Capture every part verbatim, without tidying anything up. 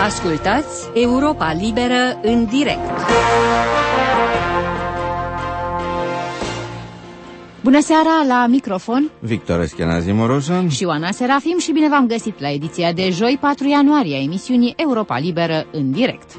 Ascultați Europa Liberă în direct. Bună seara, la microfon Victor Eschenazi Moroșan și Oana Serafim și bine v-am găsit la ediția de joi, patru ianuarie, a emisiunii Europa Liberă în direct.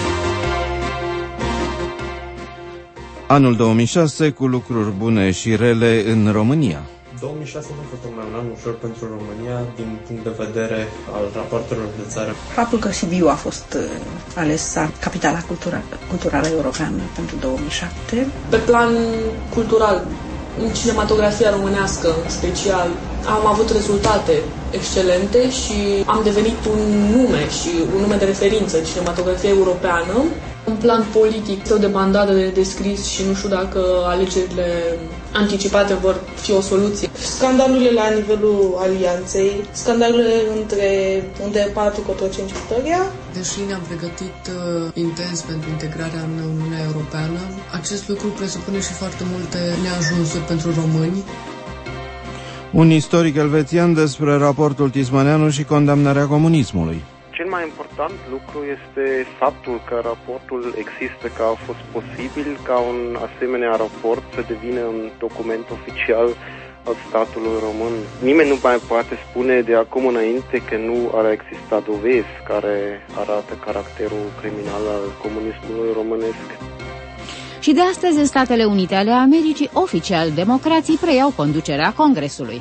Anul două mii șase cu lucruri bune și rele în România. două mii șase nu a fost un an ușor pentru România din punct de vedere al raportelor de țară. Faptul că Sibiu a fost uh, ales capitala cultura, culturală europeană pentru două mii șapte. Pe plan cultural, în cinematografia românească în special, am avut rezultate excelente și am devenit un nume și un nume de referință în cinematografia europeană. În plan politic, este o debandadă de descris și nu știu dacă alegerile anticipate vor fi o soluție. Scandalurile la nivelul alianței, scandalurile între unde patru Cotroceni și Victoria. Deși ne-am pregătit uh, intens pentru integrarea în Uniunea Europeană, acest lucru presupune și foarte multe neajunsuri pentru români. Un istoric elvețian despre raportul Tismaneanu și condamnarea comunismului. Cel mai important lucru este faptul că raportul există, că a fost posibil ca un asemenea raport să devină un document oficial al statului român. Nimeni nu mai poate spune de acum înainte că nu ar exista dovezi care arată caracterul criminal al comunismului românesc. Și de astăzi, în Statele Unite ale Americii, oficial democrații preiau conducerea Congresului.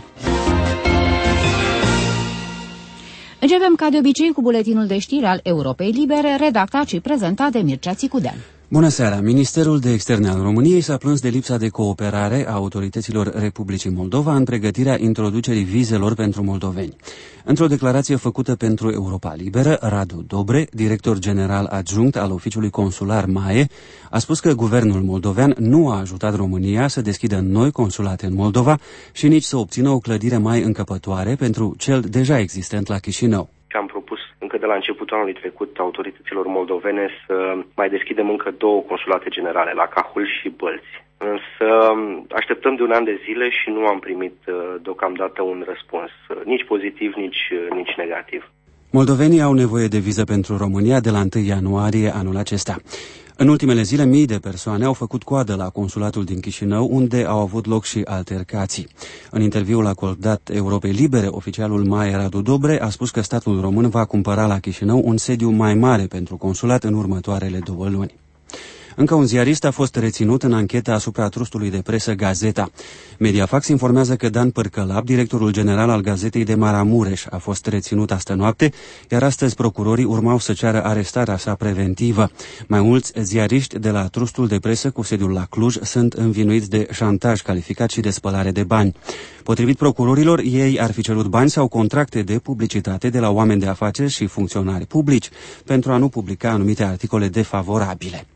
Începem ca de obicei cu buletinul de știri al Europei Libere, redactat și prezentat de Mircea Țicudean. Bună seara! Ministerul de Externe al României s-a plâns de lipsa de cooperare a autorităților Republicii Moldova în pregătirea introducerii vizelor pentru moldoveni. Într-o declarație făcută pentru Europa Liberă, Radu Dobre, director general adjunct al Oficiului Consular MAE, a spus că guvernul moldovean nu a ajutat România să deschidă noi consulate în Moldova și nici să obțină o clădire mai încăpătoare pentru cel deja existent la Chișinău. Am propus încă de la începutul anului trecut autorităților moldovene să mai deschidem încă două consulate generale, la Cahul și Bălți. Însă așteptăm de un an de zile și nu am primit deocamdată un răspuns, nici pozitiv, nici, nici negativ. Moldovenii au nevoie de viză pentru România de la întâi ianuarie anul acesta. În ultimele zile, mii de persoane au făcut coadă la consulatul din Chișinău, unde au avut loc și altercații. În interviul acordat Europei Libere, oficialul MAE Radu Dobre a spus că statul român va cumpăra la Chișinău un sediu mai mare pentru consulat în următoarele două luni. Încă un ziarist a fost reținut în ancheta asupra trustului de presă Gazeta. Mediafax informează că Dan Părcălap, directorul general al gazetei de Maramureș, a fost reținut astă noapte, iar astăzi procurorii urmau să ceară arestarea sa preventivă. Mai mulți ziariști de la trustul de presă cu sediul la Cluj sunt învinuiți de șantaj calificat și de spălare de bani. Potrivit procurorilor, ei ar fi cerut bani sau contracte de publicitate de la oameni de afaceri și funcționari publici pentru a nu publica anumite articole defavorabile.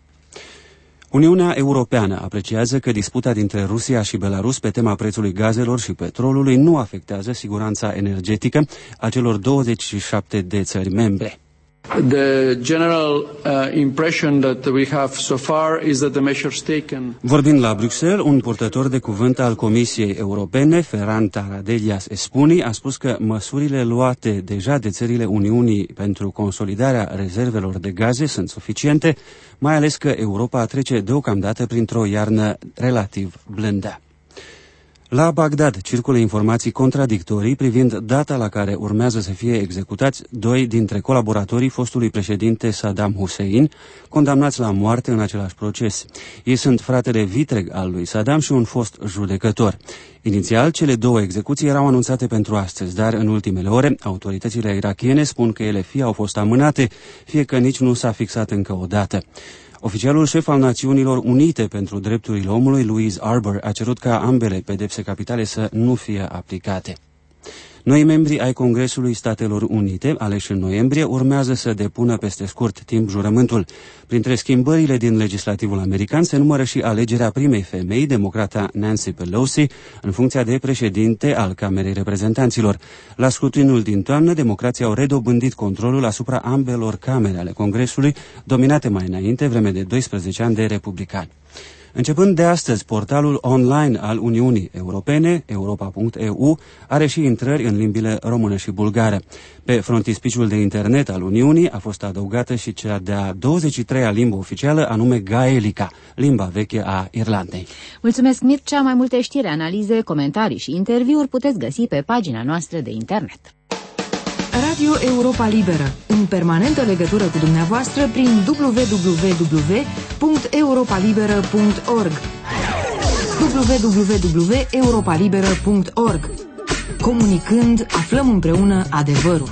Uniunea Europeană apreciază că disputa dintre Rusia și Belarus pe tema prețului gazelor și petrolului nu afectează siguranța energetică a celor douăzeci și șapte de țări membre. The general uh, impression that we have so far is that the measures taken. Vorbind la Bruxelles, un purtător de cuvânt al Comisiei Europene, Ferran Tarradellas Espuni, a spus că măsurile luate deja de țările Uniunii pentru consolidarea rezervelor de gaze sunt suficiente, mai ales că Europa trece deocamdată printr-o iarnă relativ blândă. La Bagdad circulă informații contradictorii privind data la care urmează să fie executați doi dintre colaboratorii fostului președinte Saddam Hussein, condamnați la moarte în același proces. Ei sunt fratele vitreg al lui Saddam și un fost judecător. Inițial, cele două execuții erau anunțate pentru astăzi, dar în ultimele ore, autoritățile irakiene spun că ele fie au fost amânate, fie că nici nu s-a fixat încă o dată. Oficialul șef al Națiunilor Unite pentru Drepturile Omului, Louise Arbour, a cerut ca ambele pedepse capitale să nu fie aplicate. Noi membri ai Congresului Statelor Unite, aleși în noiembrie, urmează să depună peste scurt timp jurământul. Printre schimbările din legislativul american se numără și alegerea primei femei, democrata Nancy Pelosi, în funcția de președinte al Camerei Reprezentanților. La scrutinul din toamnă, democrații au redobândit controlul asupra ambelor camere ale Congresului, dominate mai înainte vreme de doisprezece ani de republicani. Începând de astăzi, portalul online al Uniunii Europene, europa punct e u, are și intrări în limbile română și bulgară. Pe frontispiciul de internet al Uniunii a fost adăugată și cea de-a douăzeci și treia limbă oficială, anume gaelica, limba veche a Irlandei. Mulțumesc, Mircea! Mai multe știri, analize, comentarii și interviuri puteți găsi pe pagina noastră de internet. Radio Europa Liberă, în permanentă legătură cu dumneavoastră prin w w w punct europa liberă punct org w w w punct europa liberă punct org. Comunicând, aflăm împreună adevărul.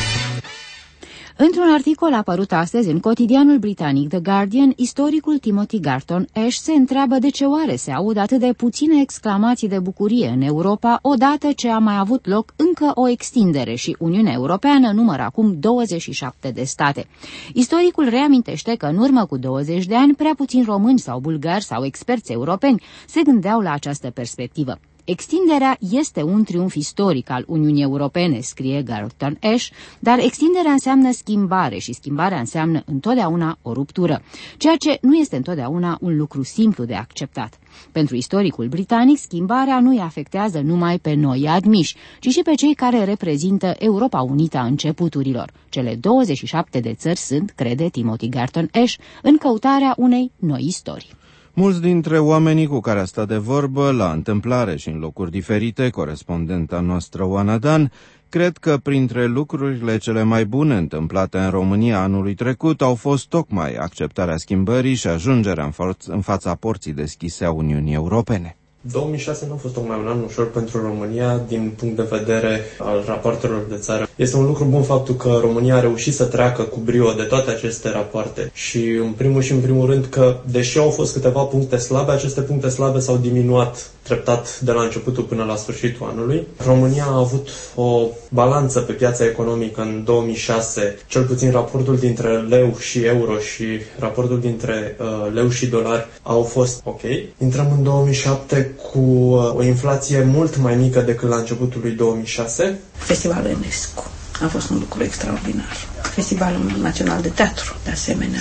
Într-un articol apărut astăzi în cotidianul britanic The Guardian, istoricul Timothy Garton Ash se întreabă de ce oare se aud atât de puține exclamații de bucurie în Europa, odată ce a mai avut loc încă o extindere și Uniunea Europeană numără acum douăzeci și șapte de state. Istoricul reamintește că în urmă cu douăzeci de ani, prea puțini români sau bulgari sau experți europeni se gândeau la această perspectivă. Extinderea este un triumf istoric al Uniunii Europene, scrie Garton Ash, dar extinderea înseamnă schimbare și schimbarea înseamnă întotdeauna o ruptură, ceea ce nu este întotdeauna un lucru simplu de acceptat. Pentru istoricul britanic, schimbarea nu îi afectează numai pe noi admiși, ci și pe cei care reprezintă Europa Unită a începuturilor. Cele douăzeci și șapte de țări sunt, crede Timothy Garton Ash, în căutarea unei noi istorii. Mulți dintre oamenii cu care a stat de vorbă, la întâmplare și în locuri diferite, corespondenta noastră Oana Dan, cred că printre lucrurile cele mai bune întâmplate în România anului trecut au fost tocmai acceptarea schimbării și ajungerea în, fa- în fața porții deschise a Uniunii Europene. două mii șase nu a fost tocmai un an ușor pentru România din punct de vedere al rapoartelor de țară. Este un lucru bun faptul că România a reușit să treacă cu brio de toate aceste rapoarte și în primul și în primul rând că, deși au fost câteva puncte slabe, aceste puncte slabe s-au diminuat treptat de la începutul până la sfârșitul anului. România a avut o balanță pe piața economică în două mii șase, cel puțin raportul dintre leu și euro și raportul dintre uh, leu și dolari au fost ok. Intrăm în două mii șapte cu uh, o inflație mult mai mică decât la începutul lui două mii șase. Festivalul Enescu a fost un lucru extraordinar. Festivalul Național de Teatru, de asemenea.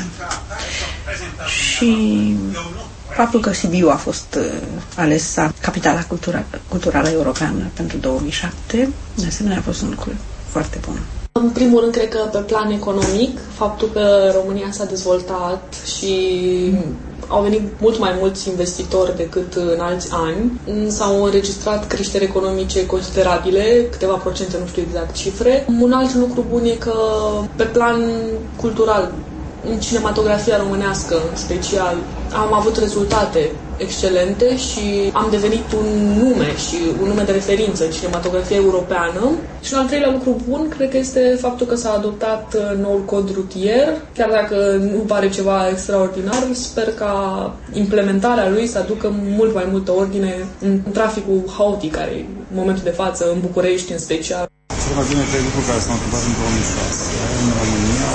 Și faptul că Sibiu a fost uh, ales capitala cultura, culturală europeană pentru două mii șapte, de asemenea a fost un lucru foarte bun. În primul rând, cred că pe plan economic, faptul că România s-a dezvoltat și au venit mult mai mulți investitori decât în alți ani, s-au înregistrat creșteri economice considerabile, câteva procente, nu știu exact cifre. Un alt lucru bun e că pe plan cultural, în cinematografia românească în special, am avut rezultate excelente și am devenit un nume și un nume de referință în cinematografia europeană. Și un al treilea lucru bun, cred că este faptul că s-a adoptat noul cod rutier. Chiar dacă nu pare ceva extraordinar, sper ca implementarea lui să aducă mult mai multă ordine în traficul haotic care în momentul de față în București în special. Cel mai bine trei lucruri care s-au întâmplat în două mii șase în România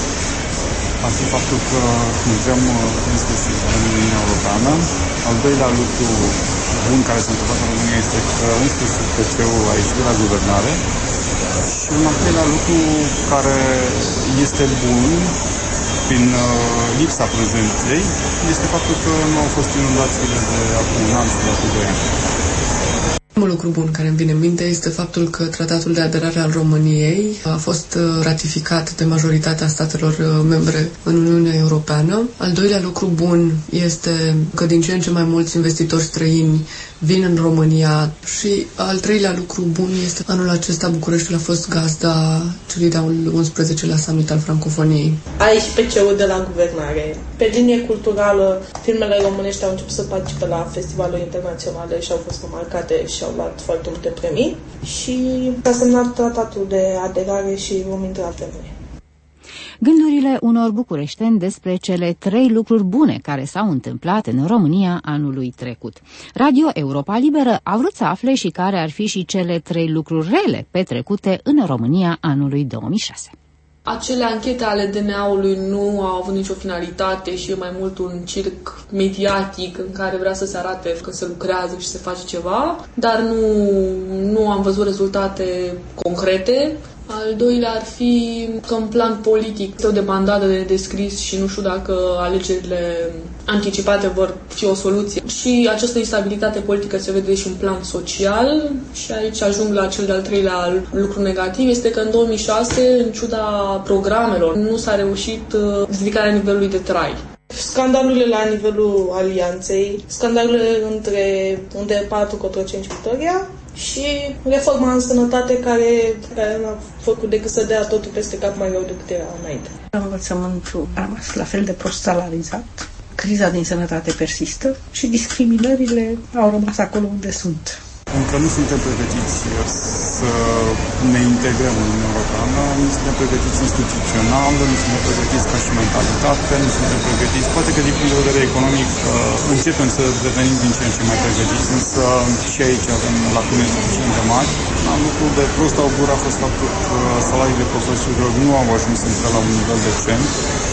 ar fi faptul că intrăm în sfârșit în Uniunea Europeană. Al doilea lucru bun care s-a întâmplat în România este că în sfârșit P C-ul a ieșit de la guvernare. Și un al treilea lucru care este bun prin lipsa prezenței este faptul că nu au fost inundațiile de acum un an sau de acum doi ani. Primul lucru bun care îmi vine în minte este faptul că tratatul de aderare al României a fost ratificat de majoritatea statelor membre în Uniunea Europeană. Al doilea lucru bun este că din ce în ce mai mulți investitori străini vin în România și al treilea lucru bun este că anul acesta Bucureștiul a fost gazda celui de-al unsprezecelea summit al francofoniei. Aici P C-ul de la guvernare. Pe linie culturală, filmele românești au început să participe la festivaluri internaționale și au fost remarcate și au luat foarte multe premii și s-a semnat tratatul de aderare și vom intra pe noi. Gândurile unor bucureșteni despre cele trei lucruri bune care s-au întâmplat în România anului trecut. Radio Europa Liberă a vrut să afle și care ar fi și cele trei lucruri rele petrecute în România anului două mii șase. Acele anchete ale D N A-ului nu au avut nicio finalitate și e mai mult un circ mediatic în care vrea să se arate că se lucrează și se face ceva, dar nu, nu am văzut rezultate concrete. Al doilea ar fi că în plan politic este o debandadă de descris și nu știu dacă alegerile anticipate vor fi o soluție. Și această instabilitate politică se vede și în plan social și aici ajung la cel de-al treilea lucru negativ, este că în două mii șase, în ciuda programelor, nu s-a reușit ridicarea nivelului de trai. Scandalurile la nivelul alianței, scandalurile între unde patru contra cinci Victoria și reforma în sănătate care, care n-a făcut decât să dea totul peste cap mai rău decât era înainte. Învățământul a rămas la fel de prost salarizat, criza din sănătate persistă și discriminările au rămas acolo unde sunt. Încă nu suntem pregătiți să ne integrăm în Uniunea Europeană, nu suntem pregătiți instituțional, nu suntem pregătiți ca și mentalitate, nu suntem pregătiți. Poate că din punct de vedere economic începem să devenim din ce în ce mai pregătiți, însă și aici avem lacune suficient de mari. Un lucru de prost augur a fost faptul că salariile profesorilor nu au ajuns încă la un nivel decent.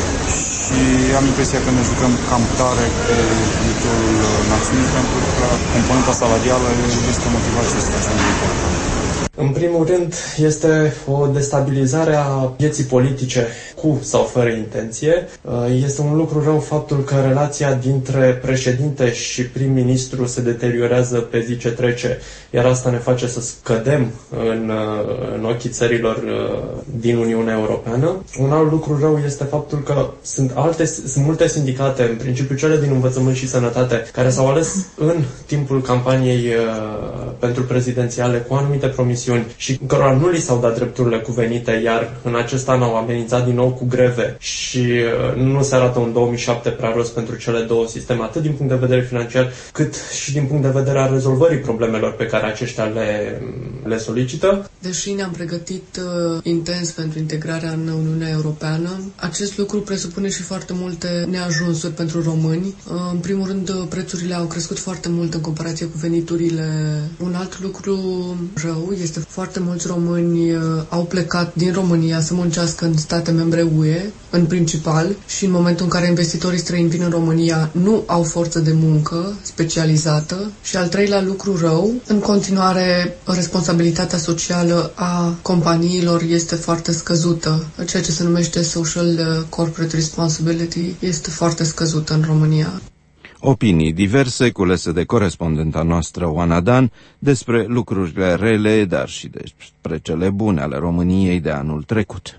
Și am impresia că ne jucăm cam tare cu viitorul națiunii, pentru că componenta salarială este o motivație suficient de importantă. În primul rând, este o destabilizare a vieții politice cu sau fără intenție. Este un lucru rău faptul că relația dintre președinte și prim-ministru se deteriorează pe zi ce trece, iar asta ne face să scădem în, în ochii țărilor din Uniunea Europeană. Un alt lucru rău este faptul că sunt, alte, sunt multe sindicate, în principiu cele din învățământ și sănătate, care s-au ales în timpul campaniei pentru prezidențiale cu anumite promisiuni și cărora nu li s-au dat drepturile cuvenite, iar în acest an au amenințat din nou cu greve și nu se arată un două mii șapte prea rost pentru cele două sisteme, atât din punct de vedere financiar, cât și din punct de vedere al rezolvării problemelor pe care aceștia le, le solicită. Deși ne-am pregătit uh, intens pentru integrarea în Uniunea Europeană, acest lucru presupune și foarte multe neajunsuri pentru români. Uh, în primul rând, prețurile au crescut foarte mult în comparație cu veniturile. Un alt lucru rău este foarte mulți români uh, au plecat din România să muncească în state membre U E, în principal, și în momentul în care investitorii străini vin în România nu au forță de muncă specializată. Și al treilea lucru rău, în continuare, responsabilitatea socială a companiilor este foarte scăzută. Ceea ce se numește Social Corporate Responsibility este foarte scăzută în România. Opinii diverse culese de corespondenta noastră Oana Dan despre lucrurile rele, dar și despre cele bune ale României de anul trecut.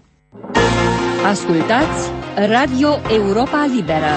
Ascultați Radio Europa Liberă.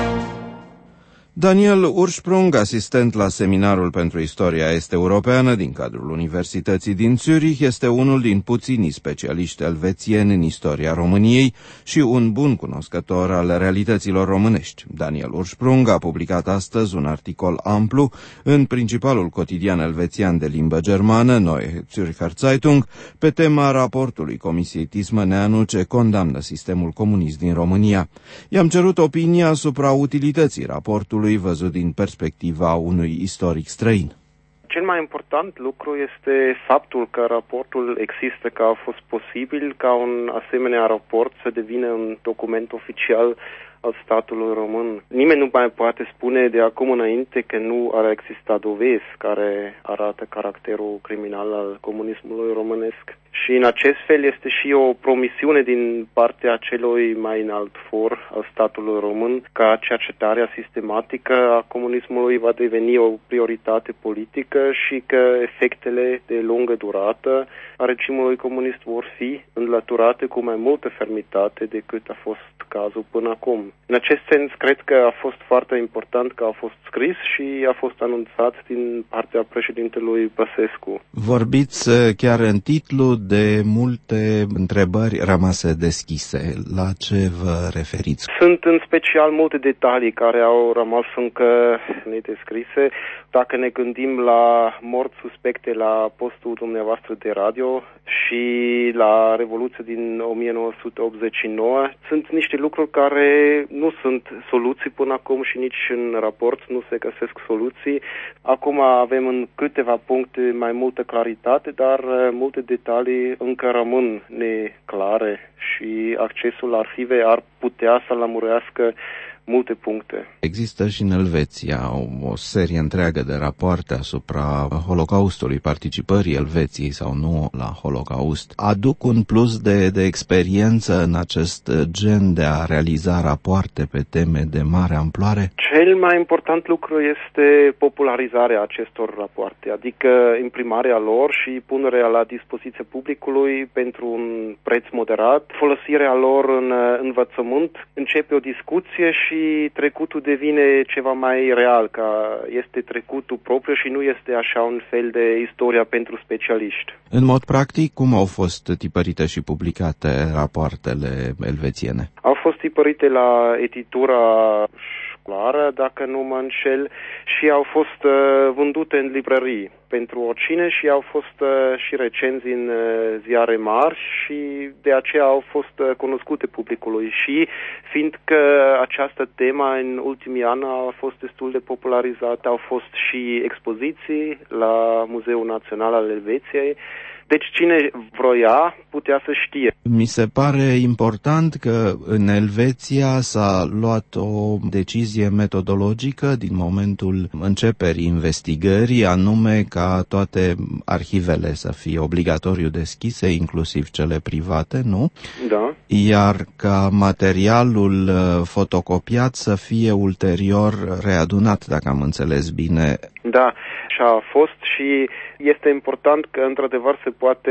Daniel Ursprung, asistent la Seminarul pentru Istoria Est-Europeană din cadrul Universității din Zurich, este unul din puținii specialiști elvețieni în istoria României și un bun cunoscător al realităților românești. Daniel Ursprung a publicat astăzi un articol amplu în principalul cotidian elvețian de limbă germană, Neue Zürcher Zeitung, pe tema raportului Comisiei Tismăneanu ce condamnă sistemul comunist din România. I-am cerut opinia asupra utilității raportului văzut din perspectiva unui istoric străin. Cel mai important lucru este faptul că raportul există, că a fost posibil ca un asemenea raport să devină un document oficial al statului român. Nimeni nu mai poate spune de acum înainte că nu ar exista dovezi care arată caracterul criminal al comunismului românesc. Și în acest fel este și o promisiune din partea celui mai înalt for al statului român că cercetarea sistematică a comunismului va deveni o prioritate politică și că efectele de lungă durată a regimului comunist vor fi înlăturate cu mai multă fermitate decât a fost cazul până acum. În acest sens, cred că a fost foarte important că a fost scris și a fost anunțat din partea președintelui Băsescu. Vorbiți chiar în titlu de multe întrebări rămase deschise. La ce vă referiți? Sunt în special multe detalii care au rămas încă nedescrise. Dacă ne gândim la morți suspecte la postul dumneavoastră de radio și la Revoluția din o mie nouă sute optzeci și nouă, sunt niște lucruri care nu sunt soluții până acum și nici în raport nu se găsesc soluții. Acum avem în câteva puncte mai multă claritate, dar multe detalii încă rămân neclare și accesul la arhive ar putea să lămurească multe puncte. Există și în Elveția o, o serie întreagă de rapoarte asupra Holocaustului, participării Elveției sau nu la Holocaust. Aduc un plus de, de experiență în acest gen de a realiza rapoarte pe teme de mare amploare? Cel mai important lucru este popularizarea acestor rapoarte, adică imprimarea lor și punerea la dispoziție publicului pentru un preț moderat, folosirea lor în învățământ, începe o discuție și trecutul devine ceva mai real, ca este trecutul propriu și nu este așa un fel de istoria pentru specialiști. În mod practic, cum au fost tipărite și publicate rapoartele elvețiene? Au fost tipărite la editura școlară, dacă nu mă înșel, și au fost uh, vândute în librării pentru oricine și au fost uh, și recenzi în uh, ziare mari și de aceea au fost uh, cunoscute publicului și fiindcă această temă în ultimii ani a fost destul de popularizată, au fost și expoziții la Muzeul Național al Elveției. Deci cine vroia putea să știe. Mi se pare important că în Elveția s-a luat o decizie metodologică din momentul începerii investigării, anume ca toate arhivele să fie obligatoriu deschise, inclusiv cele private, nu? Da. Iar ca materialul fotocopiat să fie ulterior readunat, dacă am înțeles bine. Da, și a fost și este important că într-adevăr se poate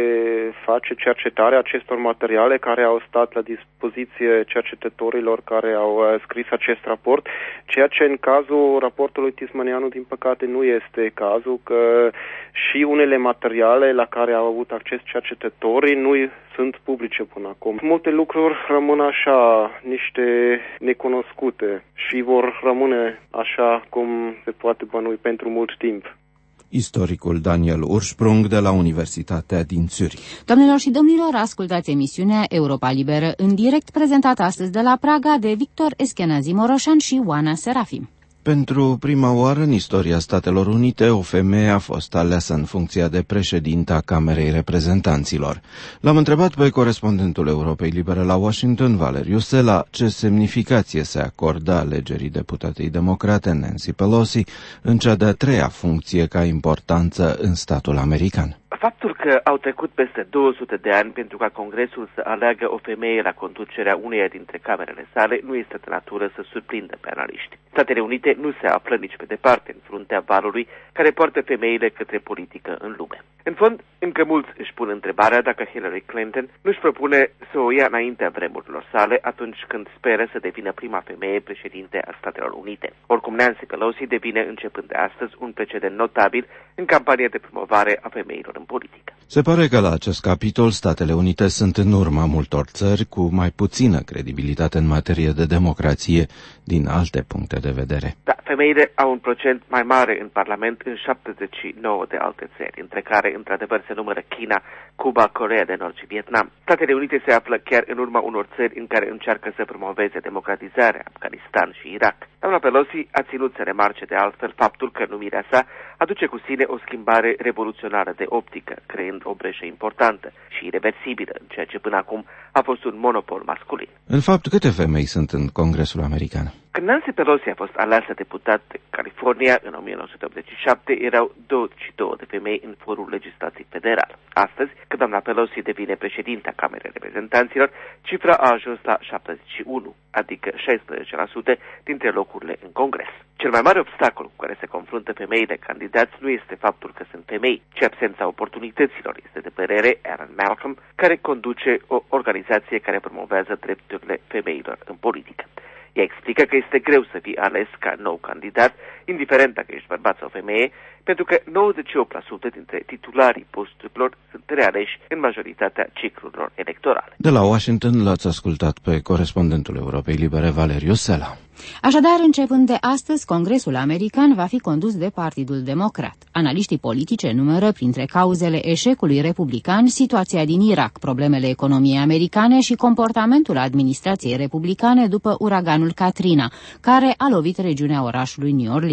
face cercetarea acestor materiale care au stat la dispoziție cercetătorilor care au scris acest raport, ceea ce în cazul raportului Tismaneanu din păcate nu este cazul, că și unele materiale la care au avut acces cercetătorii nu sunt publice până acum. Multe lucruri rămân așa, niște necunoscute și vor rămâne așa cum se poate bănui pentru mult timp. Istoricul Daniel Ursprung de la Universitatea din Zürich. Doamnelor și domnilor, ascultați emisiunea Europa Liberă în direct, prezentată astăzi de la Praga de Victor Eschenazi Moroșan și Oana Serafim. Pentru prima oară în istoria Statelor Unite, o femeie a fost aleasă în funcția de președintă a Camerei Reprezentanților. L-am întrebat pe corespondentul Europei Libere la Washington, Valeriu Sela, ce semnificație se acordă alegerii deputatei democrate Nancy Pelosi în cea de-a treia funcție ca importanță în statul american. Faptul că au trecut peste două sute de ani pentru ca Congresul să aleagă o femeie la conducerea uneia dintre camerele sale nu este de natură să surprindă pe analiști. Statele Unite nu se află nici pe departe în fruntea valului care poartă femeile către politică în lume. În fond, încă mulți își pun întrebarea dacă Hillary Clinton nu-și propune să o ia înaintea vremurilor sale atunci când speră să devină prima femeie președinte a Statelor Unite. Oricum, Nancy Pelosi devine începând de astăzi un precedent notabil în campania de promovare a femeilor în politică. Se pare că la acest capitol Statele Unite sunt în urma multor țări cu mai puțină credibilitate în materie de democrație din alte puncte de vedere. Da, femeile au un procent mai mare în Parlament în șaptezeci și nouă de alte țări, între care într-adevăr se numără China, Cuba, Coreea de Nord și Vietnam. Statele Unite se află chiar în urma unor țări în care încearcă să promoveze democratizarea, Afganistan și Irak. Doamna Pelosi a ținut să remarce de altfel faptul că numirea sa aduce cu sine o schimbare revoluționară de optică, creând o breșă importantă și irreversibilă în ceea ce până acum a fost un monopol masculin. În fapt, câte femei sunt în Congresul American? Când Nancy Pelosi a fost aleasă deputat de California în o mie nouă sute optzeci și șapte, erau douăzeci și două de femei în forul legislativ federal. Astăzi, când doamna Pelosi devine președinta Camerei Reprezentanților, cifra a ajuns la șaptezeci și unu, adică șaisprezece la sută dintre locurile în Congres. Cel mai mare obstacol cu care se confruntă femeile candidați nu este faptul că sunt femei, ci absența oportunităților, este de părere Aaron Malcolm, care conduce o organizație care promovează drepturile femeilor în politică. Ea explică că este greu să fii ales ca nou candidat, indiferent dacă ești bărbat sau femeie, pentru că nouăzeci și opt la sută dintre titularii posturilor sunt realeși în majoritatea ciclurilor electorale. De la Washington l-ați ascultat pe corespondentul Europei Libere, Valeriu Sela. Așadar, începând de astăzi, Congresul American va fi condus de Partidul Democrat. Analiștii politice numără printre cauzele eșecului republican situația din Irak, problemele economiei americane și comportamentul administrației republicane după uraganul Katrina, care a lovit regiunea orașului New Orleans.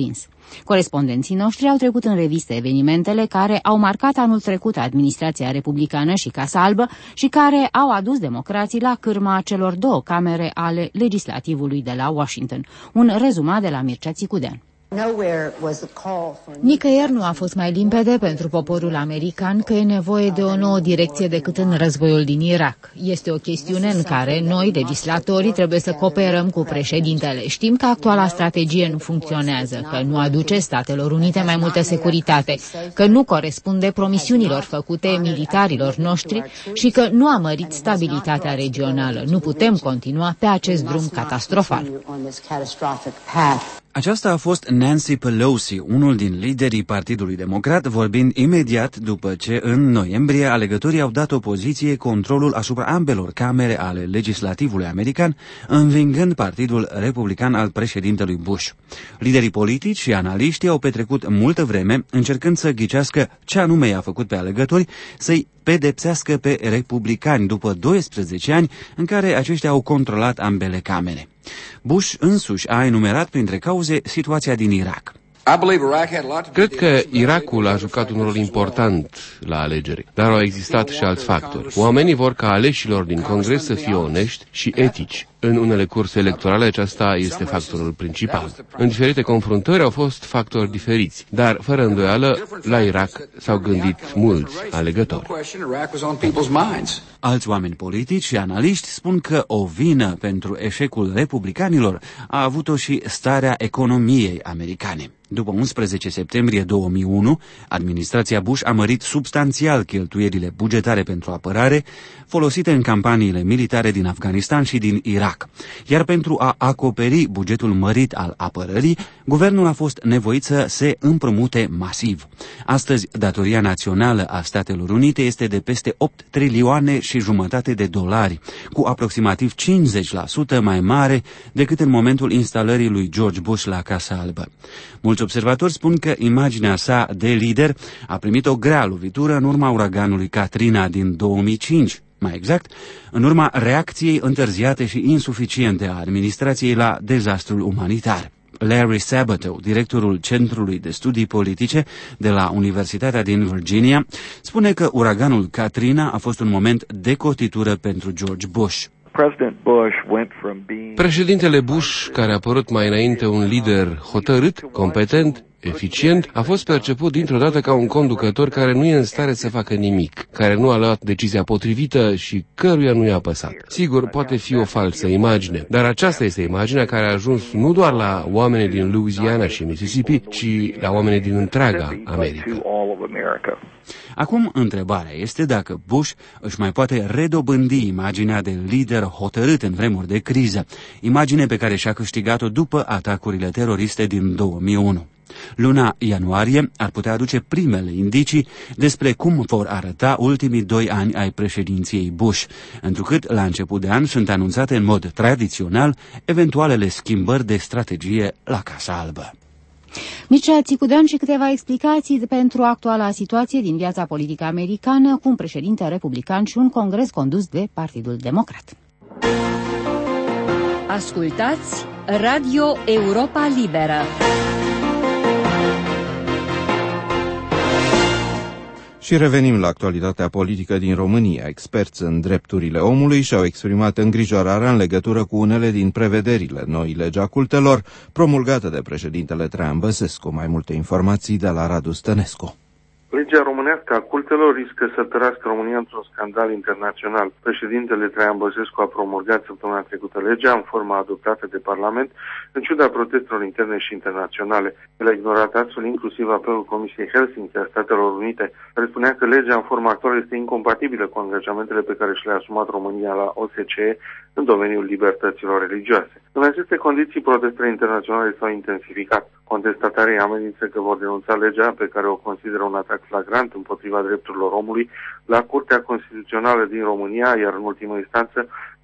Corespondenții noștri au trecut în revistă evenimentele care au marcat anul trecut administrația republicană și Casa Albă și care au adus democrații la cârma celor două camere ale legislativului de la Washington. Un rezumat de la Mircea Țicudean. Nicăieri nu a fost mai limpede pentru poporul american că e nevoie de o nouă direcție decât în războiul din Irak. Este o chestiune în care noi, legislatorii, trebuie să cooperăm cu președintele. Știm că actuala strategie nu funcționează, că nu aduce Statelor Unite mai multă securitate, că nu corespunde promisiunilor făcute militarilor noștri și că nu a mărit stabilitatea regională. Nu putem continua pe acest drum catastrofal. Aceasta a fost Nancy Pelosi, unul din liderii Partidului Democrat, vorbind imediat după ce în noiembrie alegătorii au dat opoziției controlul asupra ambelor camere ale legislativului american, învingând Partidul Republican al președintelui Bush. Liderii politici și analiștii au petrecut multă vreme încercând să ghicească ce anume i-a făcut pe alegători să-i pedepsească pe republicani după doisprezece ani în care aceștia au controlat ambele camere. Bush însuși a enumerat printre cauze situația din Irak. Cred că Irakul a jucat un rol important la alegeri, dar au existat și alți factori. Oamenii vor ca aleșilor din Congres să fie onești și etici. În unele curse electorale aceasta este factorul principal. În diferite confruntări au fost factori diferiți, dar fără îndoială la Irak s-au gândit mulți alegători. Alți oameni politici și analiști spun că o vină pentru eșecul republicanilor a avut-o și starea economiei americane. După unsprezece septembrie două mii unu, administrația Bush a mărit substanțial cheltuielile bugetare pentru apărare folosite în campaniile militare din Afganistan și din Irak. Iar pentru a acoperi bugetul mărit al apărării, guvernul a fost nevoit să se împrumute masiv. Astăzi, datoria națională a Statelor Unite este de peste opt trilioane și jumătate de dolari, cu aproximativ cincizeci la sută mai mare decât în momentul instalării lui George Bush la Casa Albă. Mulți observatori spun că imaginea sa de lider a primit o grea lovitură în urma uraganului Katrina din două mii cinci, mai exact, în urma reacției întârziate și insuficiente a administrației la dezastrul umanitar. Larry Sabato, directorul Centrului de Studii Politice de la Universitatea din Virginia, spune că uraganul Katrina a fost un moment de cotitură pentru George Bush. Președintele Bush, care a părut mai înainte un lider hotărât, competent, eficient, a fost perceput dintr-o dată ca un conducător care nu e în stare să facă nimic, care nu a luat decizia potrivită și căruia nu i-a păsat. Sigur, poate fi o falsă imagine, dar aceasta este imaginea care a ajuns nu doar la oamenii din Louisiana și Mississippi, ci la oamenii din întreaga America. Acum, întrebarea este dacă Bush își mai poate redobândi imaginea de lider hotărât în vremuri de criză, imagine pe care și-a câștigat-o după atacurile teroriste din două mii unu. Luna ianuarie ar putea aduce primele indicii despre cum vor arăta ultimii doi ani ai președinției Bush, întrucât la început de an sunt anunțate în mod tradițional eventualele schimbări de strategie la Casa Albă. Mircea Țicudean și câteva explicații pentru actuala situație din viața politică americană cu un președinte republican și un congres condus de Partidul Democrat. Ascultați Radio Europa Liberă. Și revenim la actualitatea politică din România. Experți în drepturile omului și-au exprimat îngrijorarea în legătură cu unele din prevederile noii legi a cultelor promulgate de președintele Traian Băsescu. Mai multe informații de la Radu Stănescu. Legea românească a cultelor riscă să tărască România într-un scandal internațional. Președintele Traian Băsescu a promulgat săptămâna trecută legea în forma adoptată de Parlament, în ciuda protestelor interne și internaționale. El a ignorat astfel inclusiv apelul Comisiei Helsinki a Statelor Unite, care spunea că legea în forma actuală este incompatibilă cu angajamentele pe care și le-a asumat România la O S C E în domeniul libertăților religioase. În aceste condiții, protestele internaționale s-au intensificat. Contestatarii amenință că vor denunța legea pe care o consideră un atac flagrant împotriva drepturilor omului la Curtea Constituțională din România, iar în ultimă instanță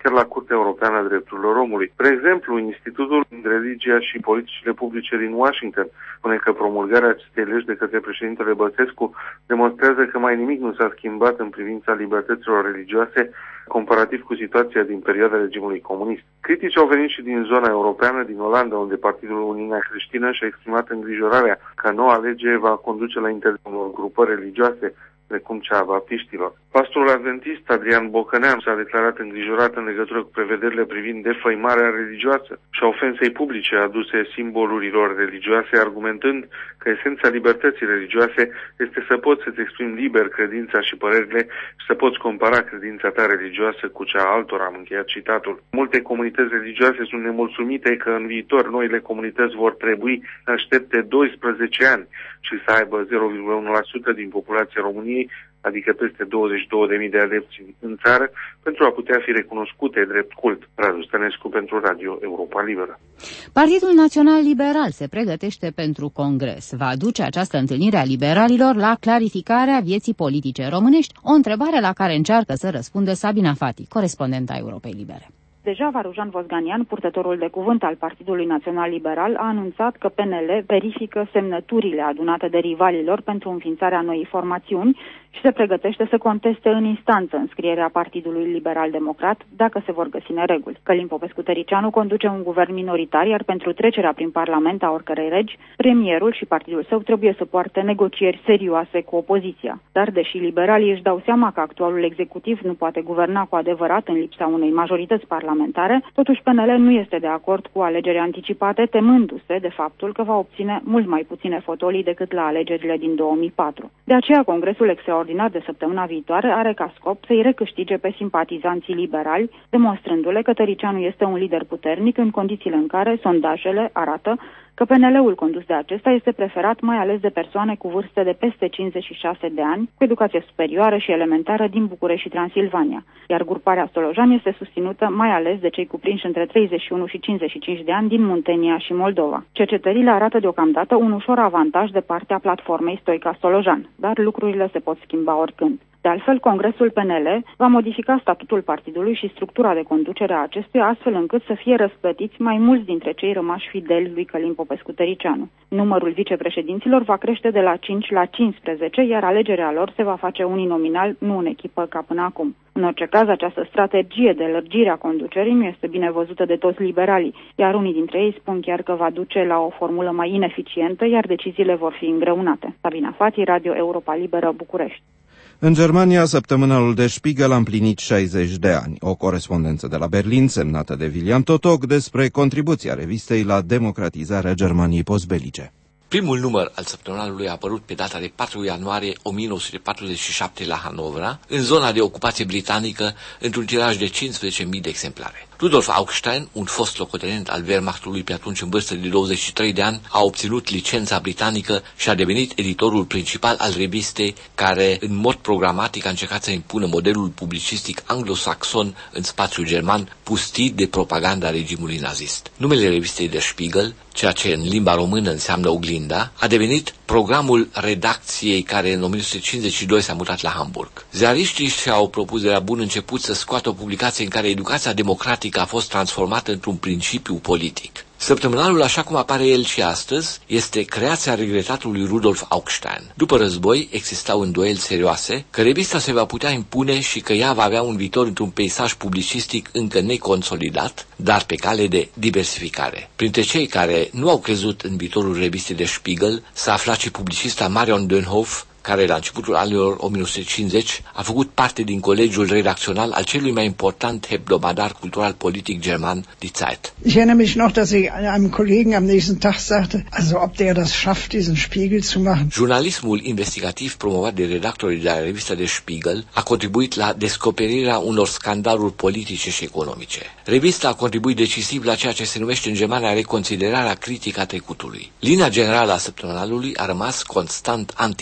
chiar la Curtea Europeană a Drepturilor Omului. Spre exemplu, Institutul Religia și Politicile Publice din Washington spune că promulgarea acestei legi de către președintele Băsescu demonstrează că mai nimic nu s-a schimbat în privința libertăților religioase comparativ cu situația din perioada regimului comunist. Critici au venit și din zona europeană, din Olanda, unde Partidul Uniunea Creștină și-a exprimat îngrijorarea că noua lege va conduce la interzicerea unor grupări religioase, precum cea a baptiștilor. Pastorul adventist Adrian Bocănean s-a declarat îngrijorat în legătură cu prevederile privind defăimarea religioasă și a ofensei publice aduse simbolurilor religioase, argumentând că esența libertății religioase este să poți să-ți exprimi liber credința și părerile și să poți compara credința ta religioasă cu cea a altora, am încheiat citatul. Multe comunități religioase sunt nemulțumite că în viitor noile comunități vor trebui să aștepte doisprezece ani și să aibă zero virgulă unu la sută din populația României, adică peste douăzeci și două de mii de adepți în țară, pentru a putea fi recunoscute drept cult. Radu Stănescu pentru Radio Europa Liberă. Partidul Național Liberal se pregătește pentru congres. Va aduce această întâlnire a liberalilor la clarificarea vieții politice românești, o întrebare la care încearcă să răspundă Sabina Fati, corespondenta Europei Libere. Deja Varujan Vosganian, purtătorul de cuvânt al Partidului Național Liberal, a anunțat că P N L verifică semnăturile adunate de rivalilor pentru înființarea noii formațiuni și se pregătește să conteste în instanță înscrierea Partidului Liberal Democrat dacă se vor găsi nereguli. Călin Popescu-Tăricianu conduce un guvern minoritar, iar pentru trecerea prin Parlament a oricărei regi, premierul și partidul său trebuie să poarte negocieri serioase cu opoziția. Dar deși liberalii își dau seama că actualul executiv nu poate guverna cu adevărat în lipsa unei majorități parlamentare, totuși P N L nu este de acord cu alegeri anticipate, temându-se de faptul că va obține mult mai puține fotolii decât la alegerile din două mii patru. De aceea, Congresul Extraordinar de săptămâna viitoare are ca scop să-i recâștige pe simpatizanții liberali, demonstrându-le că Tăricianu este un lider puternic în condițiile în care sondajele arată că P N L-ul condus de acesta este preferat mai ales de persoane cu vârste de peste cincizeci și șase de ani, cu educație superioară și elementară din București și Transilvania, iar gruparea Stolojan este susținută mai ales de cei cuprinși între treizeci și unu și cincizeci și cinci de ani din Muntenia și Moldova. Cercetările arată deocamdată un ușor avantaj de partea platformei Stoica-Stolojan, dar lucrurile se pot schimba oricând. De altfel, Congresul P N L va modifica statutul partidului și structura de conducere a acestuia, astfel încât să fie răsplătiți mai mulți dintre cei rămași fideli lui Călin Popescu-Tăricianu. Numărul vicepreședinților va crește de la cinci la cincisprezece, iar alegerea lor se va face uninominal, nu în echipă ca până acum. În orice caz, această strategie de lărgire a conducerii nu este bine văzută de toți liberalii, iar unii dintre ei spun chiar că va duce la o formulă mai ineficientă, iar deciziile vor fi îngreunate. Sabina Fati, Radio Europa Liberă, București. În Germania, săptămânalul Der Spiegel a împlinit șaizeci de ani. O corespondență de la Berlin, semnată de William Totok, despre contribuția revistei la democratizarea Germaniei postbelice. Primul număr al săptămânalului a apărut pe data de patru ianuarie o mie nouă sute patruzeci și șapte la Hanovra, în zona de ocupație britanică, într-un tiraj de cincisprezece mii de exemplare. Rudolf Augstein, un fost locotenent al Wehrmachtului pe atunci în vârstă de douăzeci și trei de ani, a obținut licența britanică și a devenit editorul principal al revistei, care în mod programatic a încercat să impună modelul publicistic anglosaxon în spațiul german, pustit de propaganda regimului nazist. Numele revistei Der Spiegel, ceea ce în limba română înseamnă oglinda, a devenit programul redacției care în o mie nouă sute cincizeci și doi s-a mutat la Hamburg. Ziariștii și-au propus de la bun început să scoată o publicație în care educația democratică a fost transformată într-un principiu politic. Săptămânalul, așa cum apare el și astăzi, este creația regretatului Rudolf Augstein. După război, existau îndoieli serioase că revista se va putea impune și că ea va avea un viitor într-un peisaj publicistic încă neconsolidat, dar pe cale de diversificare. Printre cei care nu au crezut în viitorul revistei de Spiegel s-a aflat și publicista Marion Dönhoff, care la începutul anilor o mie nouă sute cincizeci a făcut parte din colegiul redacțional al celui mai important hebdomadar cultural politic german, Die Zeit. Ich erinnere mich noch, dass ich einem Kollegen am nächsten Tag sagte, also ob der das schafft, diesen Spiegel zu machen. Jurnalismul investigativ promovat de redactorii de la revista de Spiegel a contribuit la descoperirea unor scandaluri politice și economice. Revista a contribuit decisiv la ceea ce se numește în Germania reconsiderarea critică a trecutului. Linia generală a săptămânalului a rămas constant antitotalitară.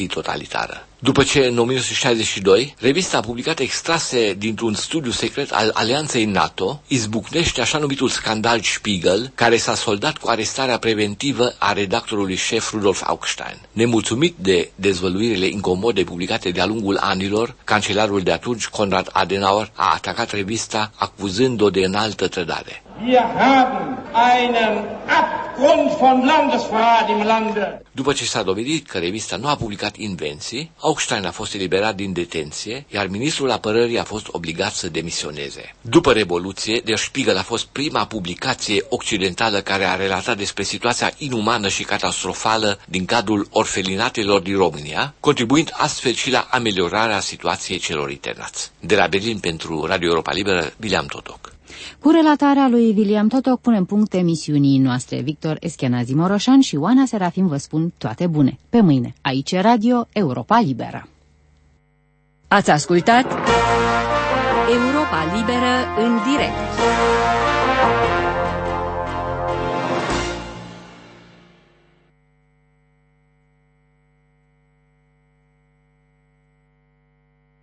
militară. După ce, în o mie nouă sute șaizeci și doi, revista a publicat extrase dintr-un studiu secret al Alianței NATO, izbucnește așa numitul scandal Spiegel, care s-a soldat cu arestarea preventivă a redactorului șef Rudolf Augstein. Nemulțumit de dezvăluirile incomode publicate de-a lungul anilor, cancelarul de atunci, Konrad Adenauer, a atacat revista acuzând-o de înaltă trădare. Wir haben einen Abgrund von Landesverrat im Lande. După ce s-a dovedit că revista nu a publicat invenții, Augstein a fost eliberat din detenție, iar ministrul apărării a fost obligat să demisioneze. După Revoluție, Der Spiegel a fost prima publicație occidentală care a relatat despre situația inumană și catastrofală din cadrul orfelinatelor din România, contribuind astfel și la ameliorarea situației celor internați. De la Berlin pentru Radio Europa Liberă, William Totoc. Cu relatarea lui William Totoc punem punct emisiunii noastre. Victor Escheanazi Moroșan și Oana Serafim vă spun toate bune. Pe mâine, aici Radio Europa Liberă. Ați ascultat Europa Liberă în direct.